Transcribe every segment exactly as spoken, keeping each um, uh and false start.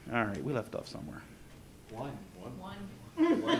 All right, we left off somewhere. One. One. One. One. One.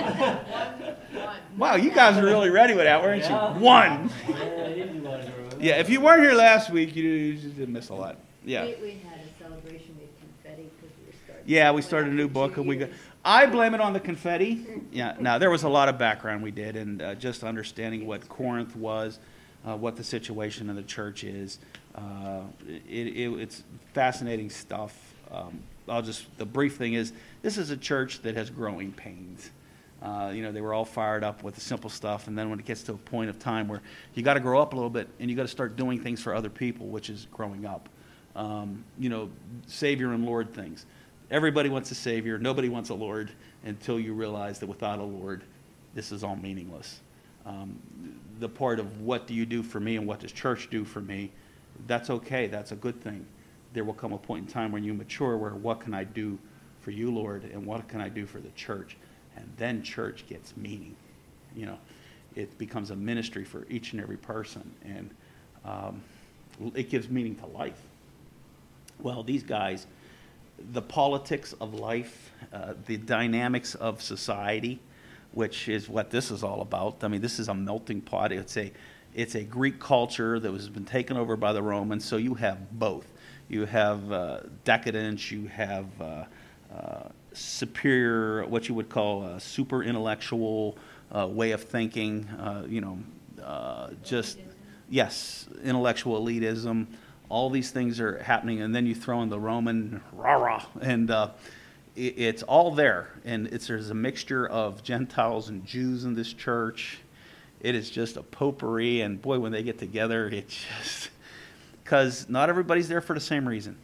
One. Wow, you guys are really ready with that, weren't Yeah. you? One. Yeah, easy one to remember. Yeah, if you weren't here last week, you, you just didn't miss a lot. Yeah. We, we had a celebration with confetti because we were starting. Yeah, we started a new book, and we got. I blame it on the confetti. Yeah, now there was a lot of background we did, and uh, just understanding what Corinth was, uh, what the situation in the church is. Uh, it, it, it's fascinating stuff. Um, I'll just the brief thing is this is a church that has growing pains. Uh, you know, they were all fired up with the simple stuff, and then when it gets to a point of time where you got to grow up a little bit, and you got to start doing things for other people, which is growing up. Um, you know, Savior and Lord things. Everybody wants a Savior. Nobody wants a Lord until you realize that without a Lord, this is all meaningless. Um, the part of what do you do for me and what does church do for me, that's okay. That's a good thing. There will come a point in time when you mature where what can I do for you, Lord, and what can I do for the church? And then church gets meaning. You know, it becomes a ministry for each and every person, and um, it gives meaning to life. Well, these guys, the politics of life, uh, the dynamics of society, which is what this is all about. I mean, this is a melting pot. It's a, it's a Greek culture that has been taken over by the Romans, so you have both. You have uh, decadence, you have uh, uh, superior, what you would call a super intellectual uh, way of thinking, uh, you know, uh, just, yes, intellectual elitism. All these things are happening, and then you throw in the Roman rah-rah, and uh, it, it's all there. And it's there's a mixture of Gentiles and Jews in this church. It is just a potpourri, and boy, when they get together, it's just... Because not everybody's there for the same reason,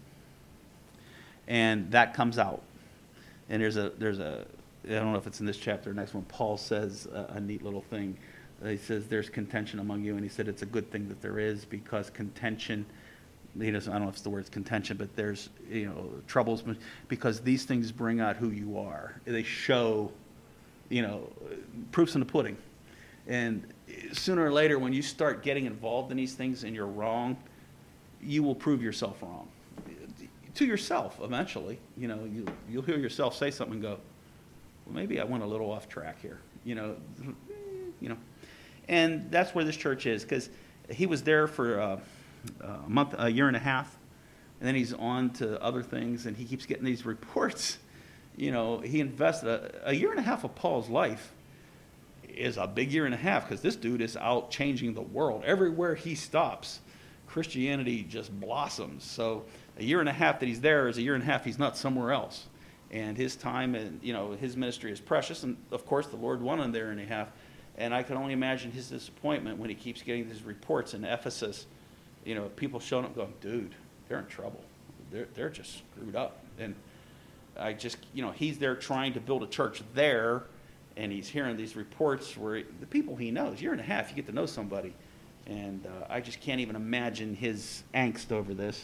and that comes out. And there's a there's a I don't know if it's in this chapter or next one. Paul says a, a neat little thing. He says there's contention among you, and he said it's a good thing that there is because contention. He doesn't. I don't know if it's the word contention, but there's you know troubles because these things bring out who you are. They show, you know, proofs in the pudding, and sooner or later when you start getting involved in these things and you're wrong, you will prove yourself wrong to yourself eventually. You know, you, you'll hear yourself say something and go, well, maybe I went a little off track here, you know, you know, and that's where this church is because he was there for uh, a month, a year and a half, and then he's on to other things, and he keeps getting these reports. You know, he invested a, a year and a half of Paul's life is a big year and a half because this dude is out changing the world. Everywhere he stops, Christianity just blossoms. So a year and a half that he's there is a year and a half he's not somewhere else. And his time and, you know, his ministry is precious. And, of course, the Lord won him there and a half. And I can only imagine his disappointment when he keeps getting these reports in Ephesus. You know, people showing up going, dude, they're in trouble. They're, they're just screwed up. And I just, you know, he's there trying to build a church there. And he's hearing these reports where he, the people he knows, year and a half, you get to know somebody. And uh, I just can't even imagine his angst over this.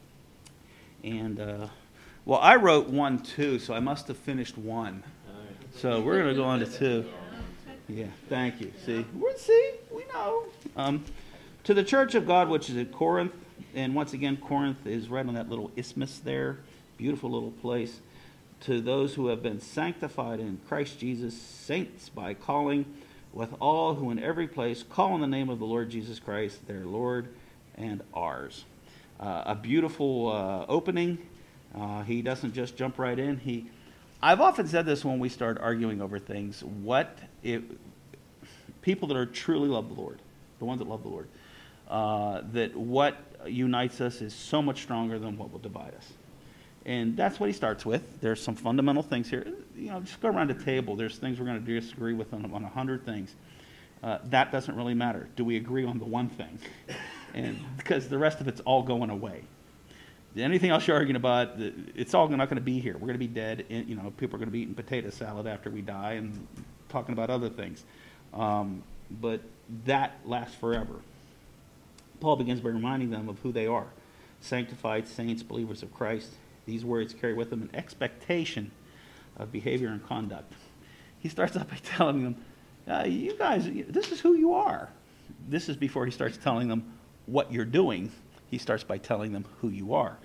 And, uh, well, I wrote one, too, so I must have finished one. So we're going to go on to two. Yeah, thank you. See, we're, see, we know. Um, to the church of God, which is at Corinth, and once again, Corinth is right on that little isthmus there, beautiful little place. To those who have been sanctified in Christ Jesus, saints by calling, with all who in every place call on the name of the Lord Jesus Christ, their Lord and ours. Uh, a beautiful uh, opening. Uh, he doesn't just jump right in. He, I've often said this when we start arguing over things. What if people that are truly love the Lord, the ones that love the Lord, uh, that what unites us is so much stronger than what will divide us. And that's what he starts with. There's some fundamental things here. You know, just go around the table. There's things we're going to disagree with on, on a hundred things. Uh, that doesn't really matter. Do we agree on the one thing? And because the rest of it's all going away. Anything else you're arguing about, it's all not going to be here. We're going to be dead. And, you know, people are going to be eating potato salad after we die and talking about other things. Um, but that lasts forever. Paul begins by reminding them of who they are. Sanctified saints, believers of Christ. These words carry with them an expectation of behavior and conduct. He starts out by telling them, uh, you guys, this is who you are. This is before he starts telling them what you're doing. He starts by telling them who you are.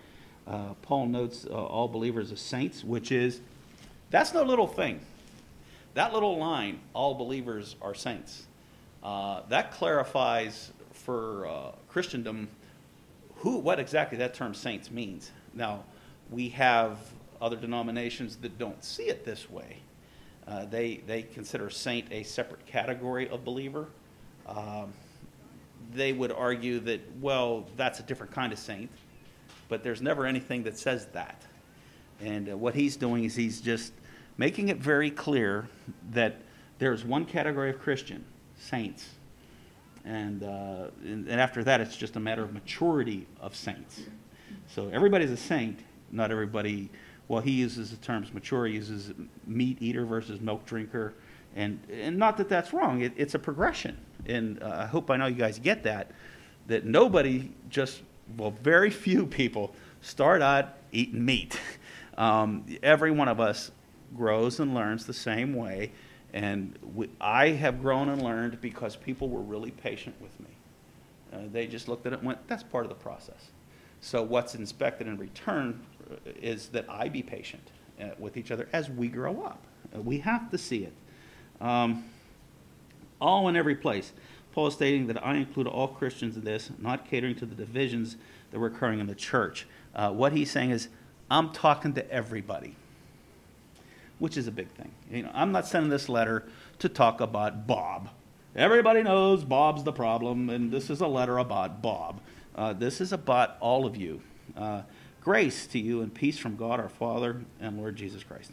Uh, Paul notes uh, all believers as saints, which is, that's no little thing. That little line, all believers are saints, uh, that clarifies for uh, Christendom who, what exactly that term saints means. Now, we have other denominations that don't see it this way. Uh, they, they consider saint a separate category of believer. Um, they would argue that, well, that's a different kind of saint, but there's never anything that says that. And uh, what he's doing is he's just making it very clear that there's one category of Christian, saints. And, uh, and, and after that, it's just a matter of maturity of saints. So everybody's a saint, not everybody. Well, he uses the terms mature, he uses meat eater versus milk drinker. And, and not that that's wrong, it, it's a progression. And uh, I hope I know you guys get that, that nobody just, well, very few people start out eating meat. Um, every one of us grows and learns the same way. And we, I have grown and learned because people were really patient with me. Uh, they just looked at it and went, that's part of the process. So what's expected in return is that I be patient uh, with each other as we grow up. Uh, we have to see it. Um, all in every place. Paul is stating that I include all Christians in this, not catering to the divisions that were occurring in the church. Uh, what he's saying is, I'm talking to everybody, which is a big thing. You know, I'm not sending this letter to talk about Bob. Everybody knows Bob's the problem, and this is a letter about Bob. Uh, this is about all of you. Uh, grace to you and peace from God our Father and Lord Jesus Christ.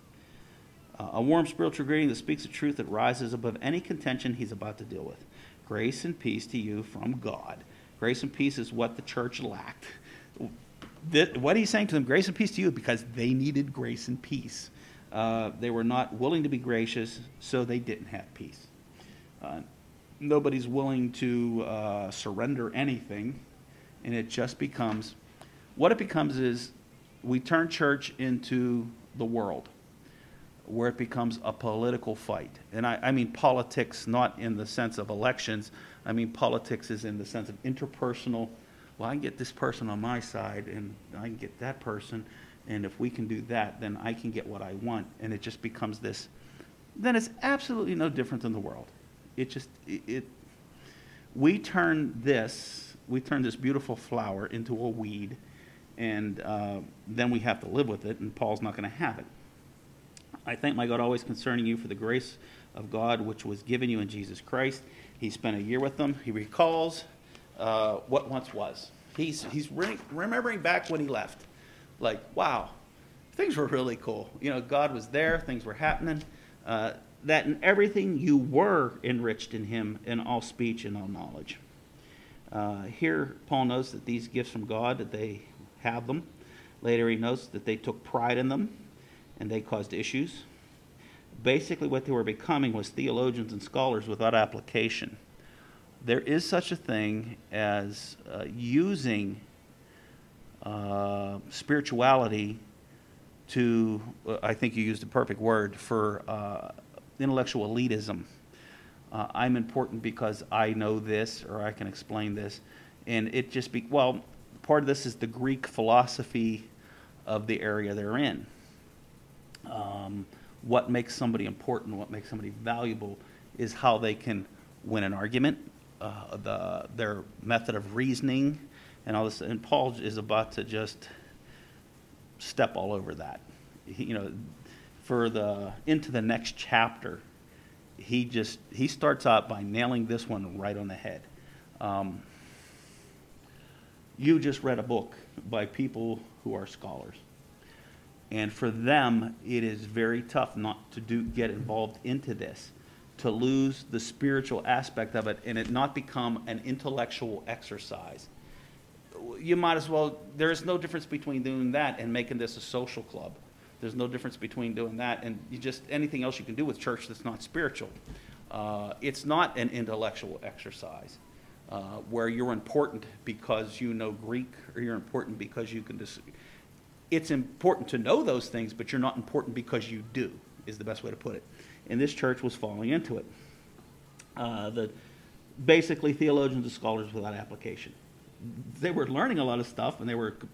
Uh, a warm spiritual greeting that speaks the truth that rises above any contention he's about to deal with. Grace and peace to you from God. Grace and peace is what the church lacked. That, what he's saying to them, grace and peace to you, because they needed grace and peace. Uh, they were not willing to be gracious, so they didn't have peace. Uh, nobody's willing to uh, surrender anything, and it just becomes, what it becomes is we turn church into the world, where it becomes a political fight. And I, I mean politics not in the sense of elections. I mean politics is in the sense of interpersonal. Well, I can get this person on my side, and I can get that person, and if we can do that, then I can get what I want. And it just becomes this, then it's absolutely no different than the world. It just, it, it we turn this, we turn this beautiful flower into a weed, and uh, then we have to live with it, and Paul's not going to have it. I thank my God always concerning you for the grace of God which was given you in Jesus Christ. He spent a year with them. He recalls uh, what once was. He's, he's re- remembering back when he left. Like, wow, things were really cool. You know, God was there. Things were happening. Uh, that in everything you were enriched in him in all speech and all knowledge. Uh, here, Paul notes that these gifts from God, that they have them. Later, he notes that they took pride in them, and they caused issues. Basically, what they were becoming was theologians and scholars without application. There is such a thing as uh, using uh, spirituality to, uh, I think you used the perfect word, for uh, intellectual elitism. Uh, I'm important because I know this, or I can explain this. And it just be, well, part of this is the Greek philosophy of the area they're in. Um, what makes somebody important, what makes somebody valuable, is how they can win an argument, uh, the their method of reasoning, and all this. And Paul is about to just step all over that. He, you know, for the into the next chapter, he just he starts out by nailing this one right on the head. Um, you just read a book by people who are scholars. And for them, it is very tough not to do get involved into this, to lose the spiritual aspect of it and it not become an intellectual exercise. You might as well, there is no difference between doing that and making this a social club. There's no difference between doing that and you just anything else you can do with church that's not spiritual. Uh, it's not an intellectual exercise uh, where you're important because you know Greek or you're important because you can just... It's important to know those things, but you're not important because you do, is the best way to put it. And this church was falling into it. Uh, the basically theologians and scholars without application. They were learning a lot of stuff, and they were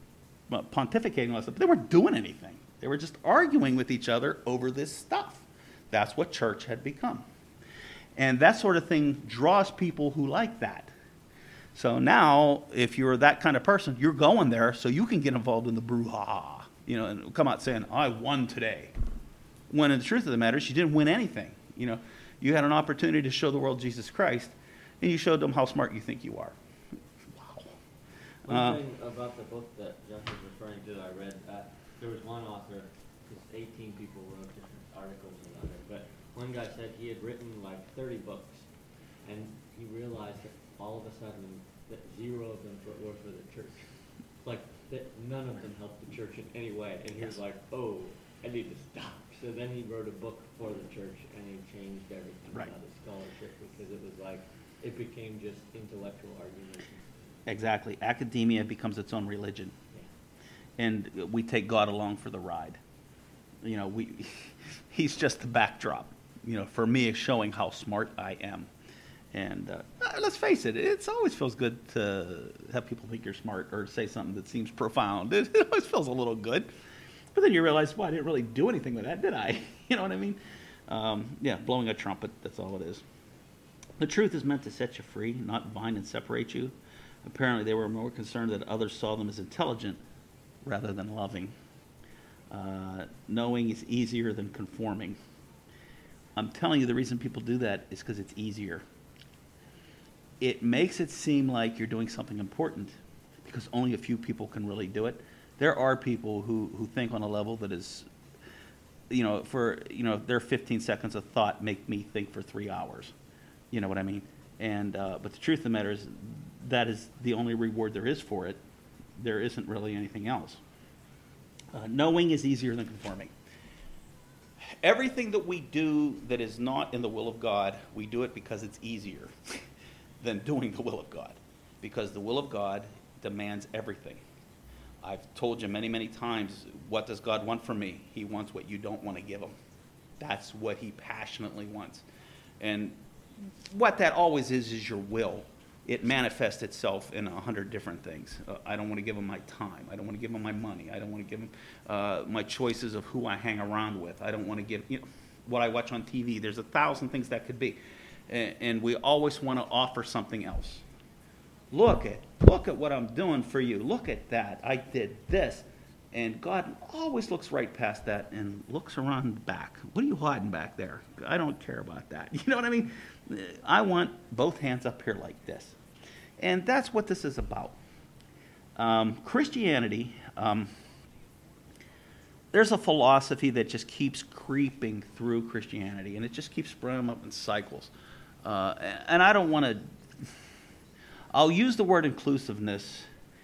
uh, pontificating on stuff, but they weren't doing anything. They were just arguing with each other over this stuff. That's what church had become. And that sort of thing draws people who like that. So now, if you're that kind of person, you're going there so you can get involved in the brouhaha, you know, and come out saying, I won today. When in the truth of the matter is, you didn't win anything. You know, you had an opportunity to show the world Jesus Christ, and you showed them how smart you think you are. Wow. One Uh, thing about the book that Jeff was referring to, I read, uh, there was one author, because eighteen people wrote different articles about it, but one guy said he had written like thirty books, and he realized that all of a sudden that zero of them were for the church. Like, that none of them helped the church in any way, and he was like, oh, I need to stop. So then he wrote a book for the church, and he changed everything Right. about his scholarship, because it was like, it became just intellectual arguments. Exactly. Academia becomes its own religion. And we take God along for the ride. You know, we he's just the backdrop, you know, for me showing how smart I am. And uh, let's face it, it always feels good to have people think you're smart or say something that seems profound. It, it always feels a little good. But then you realize, well, I didn't really do anything with that, did I? You know what I mean? Um, yeah, blowing a trumpet, that's all it is. The truth is meant to set you free, not bind and separate you. Apparently, they were more concerned that others saw them as intelligent rather than loving. Uh, knowing is easier than conforming. I'm telling you, the reason people do that is because it's easier. It makes it seem like you're doing something important because only a few people can really do it. There are people who, who think on a level that is, you know, for, you know, their fifteen seconds of thought make me think for three hours. You know what I mean? And, uh, but the truth of the matter is that is the only reward there is for it. There isn't really anything else. Uh, knowing is easier than conforming. Everything that we do that is not in the will of God, we do it because it's easier than doing the will of God. Because the will of God demands everything. I've told you many, many times, what does God want from me? He wants what you don't want to give him. That's what he passionately wants. And what that always is, is your will. It manifests itself in a hundred different things. Uh, I don't want to give him my time. I don't want to give him my money. I don't want to give him uh, my choices of who I hang around with. I don't want to give, you know, what I watch on T V. There's a thousand things that could be. And, and we always want to offer something else. Look at, look at what I'm doing for you. Look at that. I did this. And God always looks right past that and looks around back. What are you hiding back there? I don't care about that. You know what I mean? I want both hands up here like this. And that's what this is about. Um, Christianity, um, there's a philosophy that just keeps creeping through Christianity, and it just keeps spreading up in cycles. Uh, and I don't want to, I'll use the word inclusiveness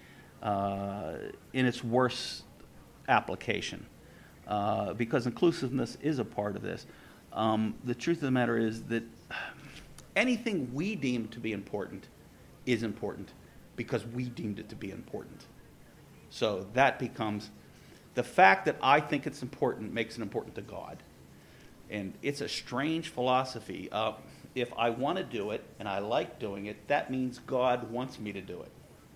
uh, in its worst application, uh, because inclusiveness is a part of this. Um, the truth of the matter is that anything we deem to be important is important because we deemed it to be important. So that becomes, the fact that I think it's important makes it important to God. And it's a strange philosophy. Uh, if I want to do it and I like doing it, that means God wants me to do it.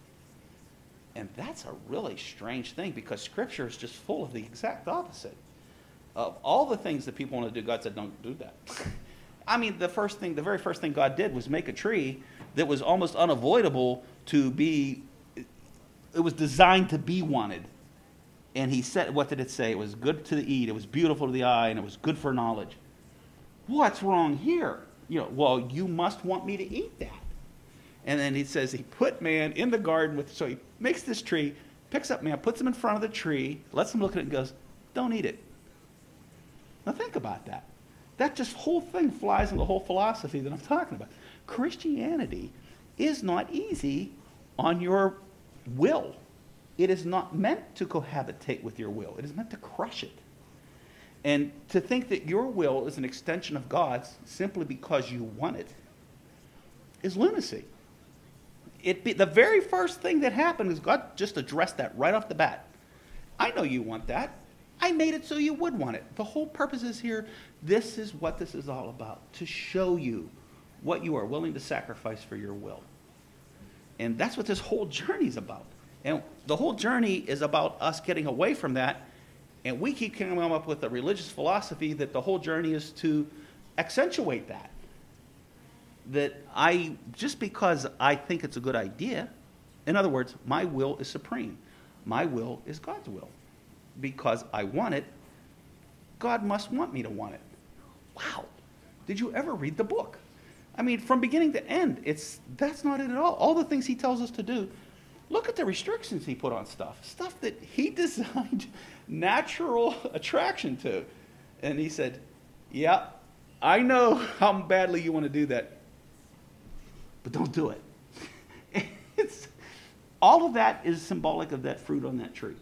And that's a really strange thing because Scripture is just full of the exact opposite. Of all the things that people want to do, God said, don't do that. I mean, the first thing, the very first thing God did was make a tree that was almost unavoidable to be, it was designed to be wanted. And he said, what did it say? It was good to eat, it was beautiful to the eye, and it was good for knowledge. What's wrong here? You know, well, you must want me to eat that. And then he says he put man in the garden with, so he makes this tree, picks up man, puts him in front of the tree, lets him look at it and goes, don't eat it. Now think about that. That just whole thing flies in the whole philosophy that I'm talking about. Christianity is not easy on your will. It is not meant to cohabitate with your will. It is meant to crush it. And to think that your will is an extension of God's simply because you want it is lunacy. It be, the very first thing that happened is God just addressed that right off the bat. I know you want that. I made it so you would want it. The whole purpose is here. This is what this is all about, to show you what you are willing to sacrifice for your will. And that's what this whole journey is about. And the whole journey is about us getting away from that. And we keep coming up with a religious philosophy that the whole journey is to accentuate that. That I, just because I think it's a good idea, in other words, my will is supreme. My will is God's will. Because I want it, God must want me to want it. Wow. Did you ever read the book? I mean, from beginning to end, it's that's not it at all. All the things he tells us to do, look at the restrictions he put on stuff. Stuff that he designed natural attraction to. And he said, yeah, I know how badly you want to do that, but don't do it. It's, all of that is symbolic of that fruit on that tree.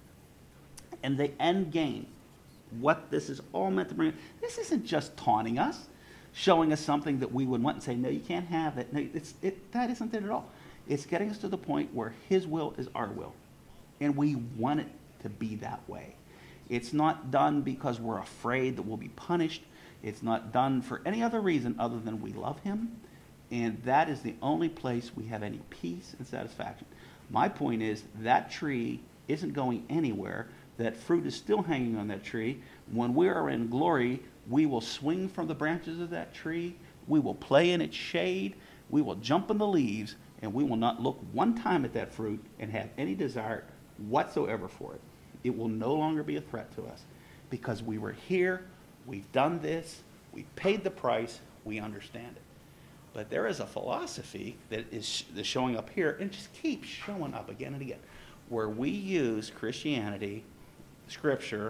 And the end game, what this is all meant to bring, this isn't just taunting us, showing us something that we would want and say, no, you can't have it. No, it's, it that isn't it at all. It's getting us to the point where his will is our will. And we want it to be that way. It's not done because we're afraid that we'll be punished. It's not done for any other reason other than we love him. And that is the only place we have any peace and satisfaction. My point is that tree isn't going anywhere. That fruit is still hanging on that tree. When we are in glory, we will swing from the branches of that tree. We will play in its shade. We will jump in the leaves. And we will not look one time at that fruit and have any desire whatsoever for it. It will no longer be a threat to us because we were here, we've done this, we've paid the price, we understand it. But there is a philosophy that is that's showing up here and just keeps showing up again and again, where we use Christianity, Scripture,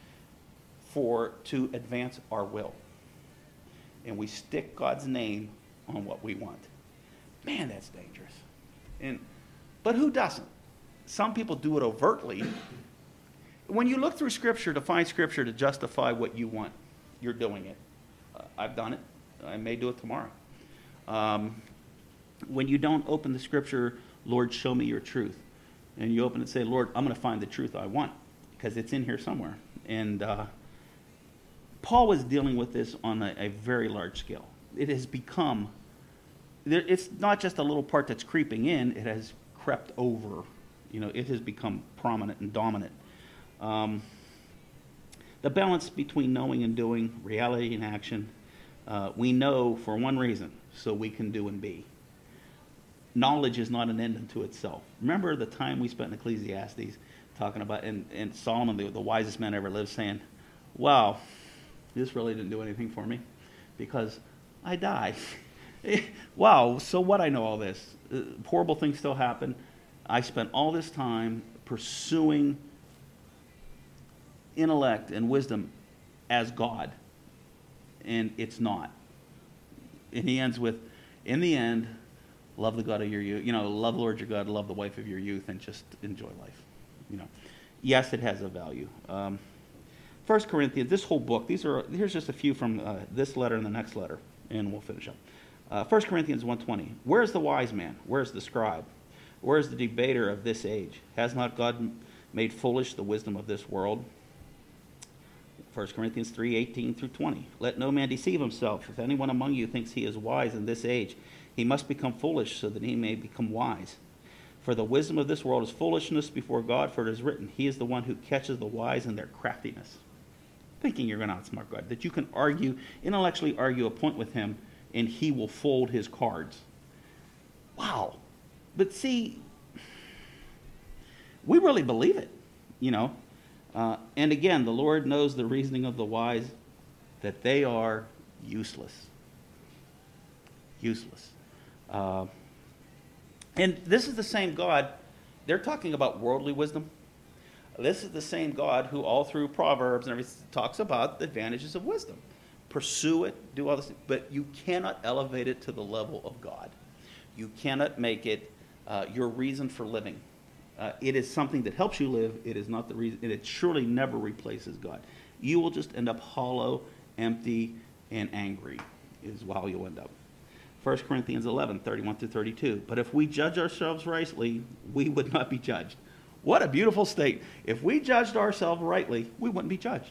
for to advance our will. And we stick God's name on what we want. Man, that's dangerous. And but who doesn't? Some people do it overtly. When you look through Scripture to find Scripture to justify what you want, you're doing it. Uh, I've done it. I may do it tomorrow. Um, when you don't open the Scripture, Lord, show me your truth. And you open it and say, Lord, I'm going to find the truth I want because it's in here somewhere. And uh, Paul was dealing with this on a, a very large scale. It has become, it's not just a little part that's creeping in, it has crept over. You know, it has become prominent and dominant. Um, the balance between knowing and doing, reality and action, uh, we know for one reason, so we can do and be. Knowledge is not an end unto itself. Remember the time we spent in Ecclesiastes talking about, and, and Solomon, the, the wisest man ever lived, saying, wow, this really didn't do anything for me because I die. Wow, so what? I know all this. Uh, horrible things still happen. I spent all this time pursuing intellect and wisdom as God, and it's not. And he ends with, in the end, love the God of your youth, you know, love the Lord your God, love the wife of your youth, and just enjoy life. You know, yes, it has a value. Um, First Corinthians, this whole book, these are here's just a few from uh, this letter and the next letter, and we'll finish up. Uh, First Corinthians one twenty. Where's the wise man? Where's the scribe? Where's the debater of this age? Has not God made foolish the wisdom of this world? First Corinthians three eighteen through twenty. Let no man deceive himself. If anyone among you thinks he is wise in this age, he must become foolish so that he may become wise. For the wisdom of this world is foolishness before God, for it is written, he is the one who catches the wise in their craftiness. Thinking you're going to outsmart God, that you can argue, intellectually argue a point with him, and he will fold his cards. Wow. But see, we really believe it, you know. Uh, and again, the Lord knows the reasoning of the wise, that they are useless. Useless. Uh, and this is the same God. They're talking about worldly wisdom. This is the same God who all through Proverbs and everything talks about the advantages of wisdom. Pursue it, do all this, but you cannot elevate it to the level of God. You cannot make it uh, your reason for living. Uh, it is something that helps you live. It is not the reason. It surely never replaces God. You will just end up hollow, empty, and angry is how you'll end up. First Corinthians eleven, thirty-one through thirty-two. But if we judge ourselves rightly, we would not be judged. What a beautiful state. If we judged ourselves rightly, we wouldn't be judged.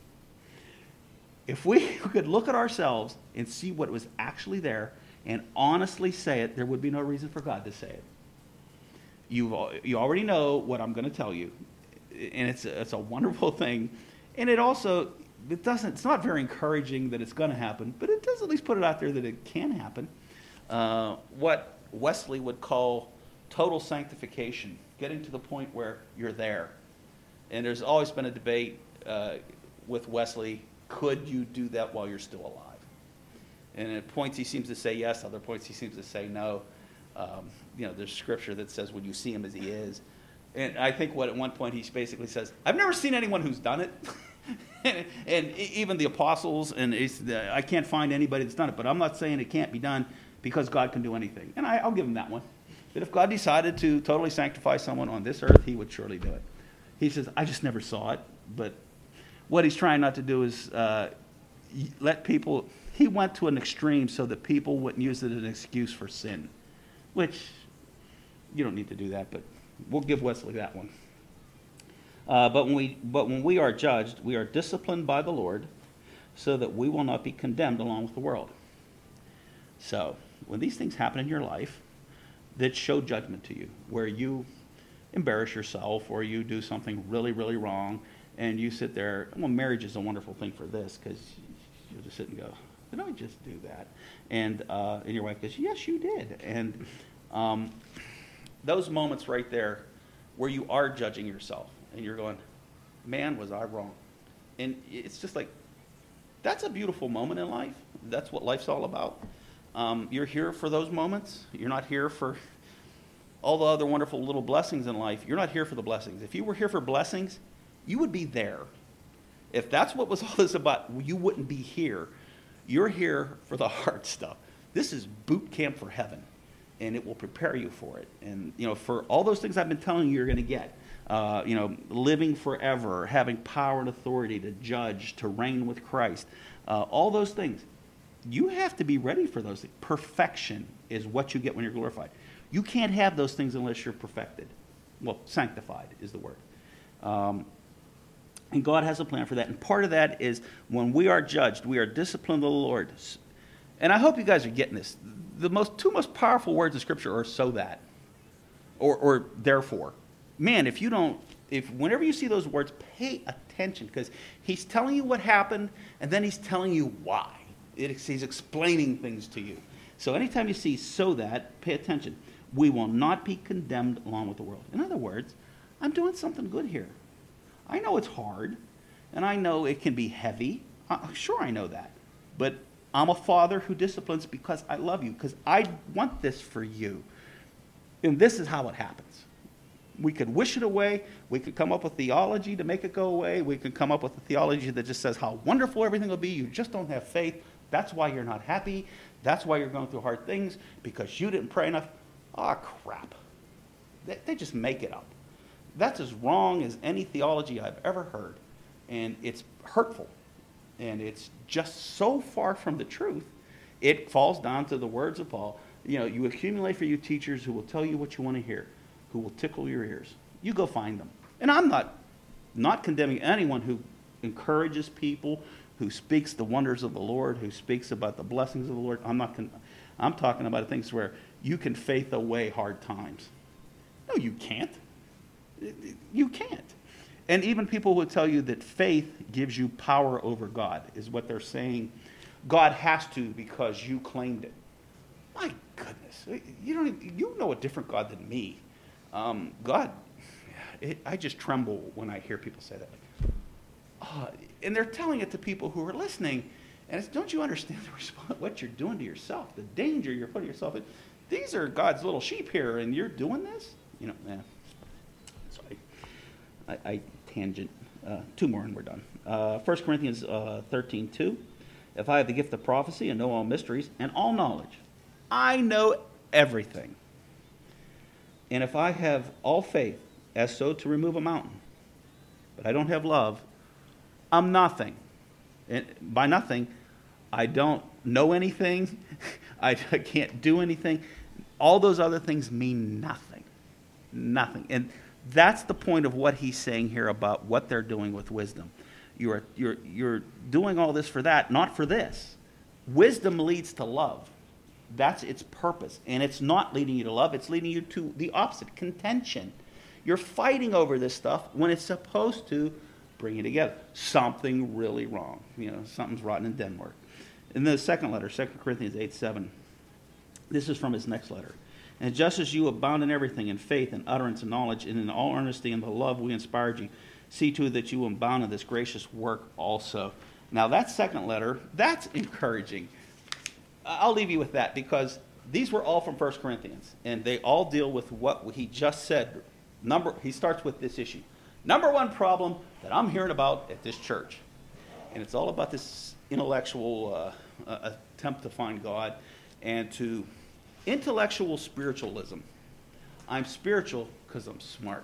If we could look at ourselves and see what was actually there and honestly say it, there would be no reason for God to say it. You've, al- you already know what I'm going to tell you, and it's a, it's a wonderful thing. And it also, it doesn't, it's not very encouraging that it's going to happen, but it does at least put it out there that it can happen. Uh, what Wesley would call total sanctification, getting to the point where you're there. And there's always been a debate uh, with Wesley, could you do that while you're still alive? And at points he seems to say yes, other points he seems to say no. Um, you know, there's scripture that says, "Would you see him as he is?" And I think what at one point he basically says, "I've never seen anyone who's done it." and, and even the apostles, and it's the, I can't find anybody that's done it. But I'm not saying it can't be done, because God can do anything. And I, I'll give him that one. That if God decided to totally sanctify someone on this earth, he would surely do it. He says, I just never saw it. But what he's trying not to do is uh, let people, he went to an extreme so that people wouldn't use it as an excuse for sin. Which, you don't need to do that, but we'll give Wesley that one. Uh, but, when we, but when we are judged, we are disciplined by the Lord so that we will not be condemned along with the world. So, when these things happen in your life that show judgment to you, where you embarrass yourself or you do something really, really wrong, and you sit there, well, marriage is a wonderful thing for this, because you'll just sit and go, did I just do that? And, uh, and your wife goes, yes, you did. And um, those moments right there where you are judging yourself, and you're going, man, was I wrong? And it's just like, that's a beautiful moment in life. That's what life's all about. Um, you're here for those moments. You're not here for all the other wonderful little blessings in life. You're not here for the blessings. If you were here for blessings, you would be there. If that's what was all this about, you wouldn't be here. You're here for the hard stuff. This is boot camp for heaven, and it will prepare you for it. And, you know, for all those things I've been telling you you're going to get, uh, you know, living forever, having power and authority to judge, to reign with Christ, uh, all those things. You have to be ready for those things. Perfection is what you get when you're glorified. You can't have those things unless you're perfected. Well, sanctified is the word. Um, and God has a plan for that. And part of that is when we are judged, we are disciplined of the Lord. And I hope you guys are getting this. The most two most powerful words in Scripture are "so that," or, or "therefore." Man, if you don't, if whenever you see those words, pay attention, because he's telling you what happened, and then he's telling you why. It, he's explaining things to you. So anytime you see "so that," pay attention. We will not be condemned along with the world. In other words, I'm doing something good here. I know it's hard, and I know it can be heavy. Uh, sure, I know that. But I'm a father who disciplines because I love you, because I want this for you. And this is how it happens. We could wish it away. We could come up with theology to make it go away. We could come up with a theology that just says how wonderful everything will be. You just don't have faith. That's why you're not happy. That's why you're going through hard things, because you didn't pray enough. Ah, oh, crap. They, they just make it up. That's as wrong as any theology I've ever heard. And it's hurtful. And it's just so far from the truth. It falls down to the words of Paul. You know, you accumulate for you teachers who will tell you what you want to hear, who will tickle your ears. You go find them. And I'm not, not condemning anyone who encourages people, who speaks the wonders of the Lord, who speaks about the blessings of the Lord. I'm not. Con- I'm talking about things where you can faith away hard times. No, you can't. You can't. And even people who tell you that faith gives you power over God is what they're saying. God has to because you claimed it. My goodness, you don't. Even, you know a different God than me. Um, God, it, I just tremble when I hear people say that. Uh, and they're telling it to people who are listening, and it's, don't you understand the response, what you're doing to yourself, the danger you're putting yourself in? These are God's little sheep here, and you're doing this? You know, yeah. Sorry. I, I tangent. Uh, two more and we're done. Uh, First Corinthians uh, thirteen two. If I have the gift of prophecy and know all mysteries and all knowledge, I know everything. And if I have all faith as so to remove a mountain, but I don't have love, I'm nothing. And by nothing, I don't know anything. I can't do anything. All those other things mean nothing. Nothing. And that's the point of what he's saying here about what they're doing with wisdom. You're, you're, you're doing all this for that, not for this. Wisdom leads to love. That's its purpose. And it's not leading you to love, it's leading you to the opposite, contention. You're fighting over this stuff when it's supposed to bring you together. Something really wrong. You know, something's rotten in Denmark. In the second letter, Second Corinthians eight seven, this is from his next letter. And just as you abound in everything, in faith and utterance and knowledge, and in all earnesty and the love we inspired you, see to it that you abound in this gracious work also. Now that second letter, that's encouraging. I'll leave you with that because these were all from First Corinthians, and they all deal with what he just said. Number, he starts with this issue. Number one problem that I'm hearing about at this church, and it's all about this intellectual uh, uh, attempt to find God and to intellectual spiritualism. I'm spiritual because I'm smart.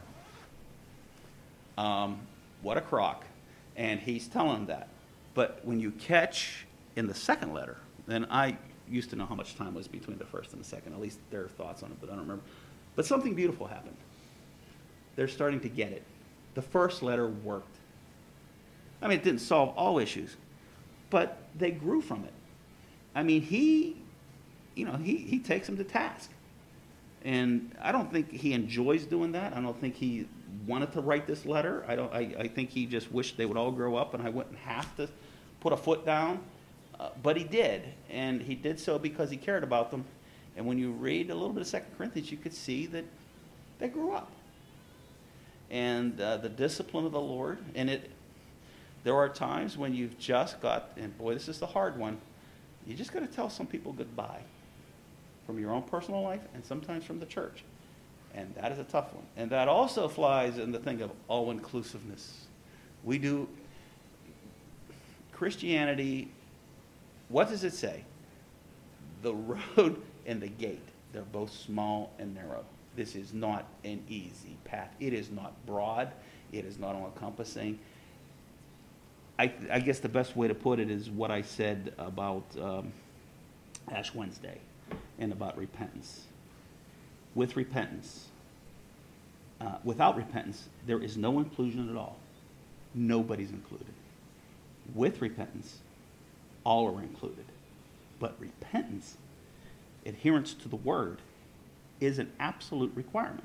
Um, what a crock. And he's telling them that. But when you catch in the second letter, then I used to know how much time was between the first and the second. At least their thoughts on it, but I don't remember. But something beautiful happened. They're starting to get it. The first letter worked. I mean, it didn't solve all issues, but they grew from it. I mean, he, you know, he, he takes them to task. And I don't think he enjoys doing that. I don't think he wanted to write this letter. I don't. I, I think he just wished they would all grow up and I wouldn't have to put a foot down. Uh, but he did, and he did so because he cared about them. And when you read a little bit of Second Corinthians, you could see that they grew up. And uh, the discipline of the Lord, and it. There are times when you've just got, and boy, this is the hard one, you just got to tell some people goodbye from your own personal life and sometimes from the church. And that is a tough one. And that also flies in the thing of all-inclusiveness. We do, Christianity, what does it say? The road and the gate, they're both small and narrow. This is not an easy path. It is not broad. It is not all-encompassing. I, I guess the best way to put it is what I said about um, Ash Wednesday and about repentance. With repentance, uh, without repentance, there is no inclusion at all. Nobody's included. With repentance, all are included. But repentance, adherence to the word, is an absolute requirement.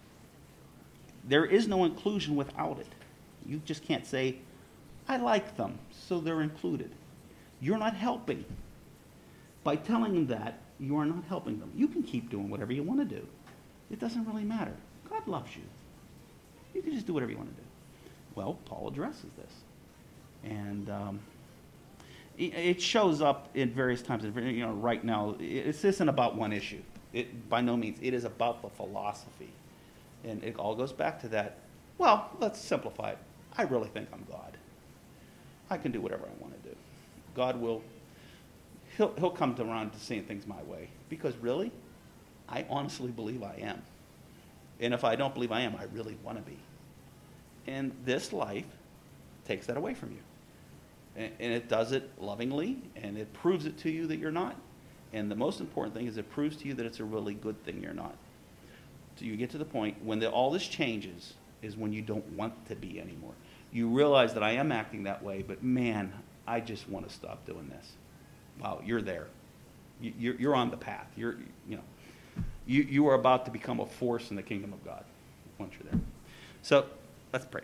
There is no inclusion without it. You just can't say, I like them, so they're included. You're not helping. By telling them that, you are not helping them. You can keep doing whatever you want to do. It doesn't really matter. God loves you. You can just do whatever you want to do. Well, Paul addresses this. And um, it, it shows up in various times. You know, right now, it, this isn't about one issue. It, by no means. It is about the philosophy. And it all goes back to that, well, let's simplify it. I really think I'm God. I can do whatever I want to do. God will, he'll, he'll come to around to seeing things my way. Because really, I honestly believe I am. And if I don't believe I am, I really want to be. And this life takes that away from you. And, and it does it lovingly, and it proves it to you that you're not. And the most important thing is it proves to you that it's a really good thing you're not. So you get to the point when the, all this changes is when you don't want to be anymore. You realize that I am acting that way, but man, I just want to stop doing this. Wow, you're there. You, you're, you're on the path. You're, you know, you, you are about to become a force in the kingdom of God once you're there. So let's pray.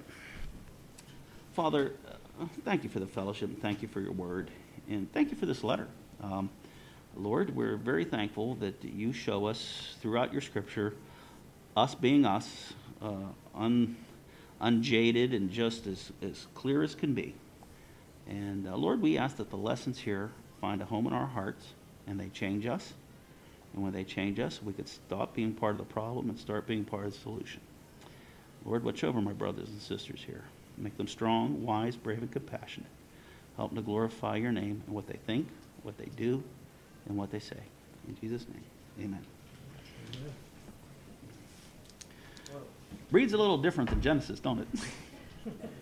Father, uh, thank you for the fellowship, and thank you for your word, and thank you for this letter. Um, Lord, we're very thankful that you show us throughout your scripture, us being us, uh, un. unjaded and just as, as clear as can be. And uh, Lord, we ask that the lessons here find a home in our hearts and they change us. And when they change us, we could stop being part of the problem and start being part of the solution. Lord, watch over my brothers and sisters here. Make them strong, wise, brave, and compassionate. Help them to glorify your name in what they think, what they do, and what they say. In Jesus' name, amen. Amen. Reads a little different than Genesis, don't it?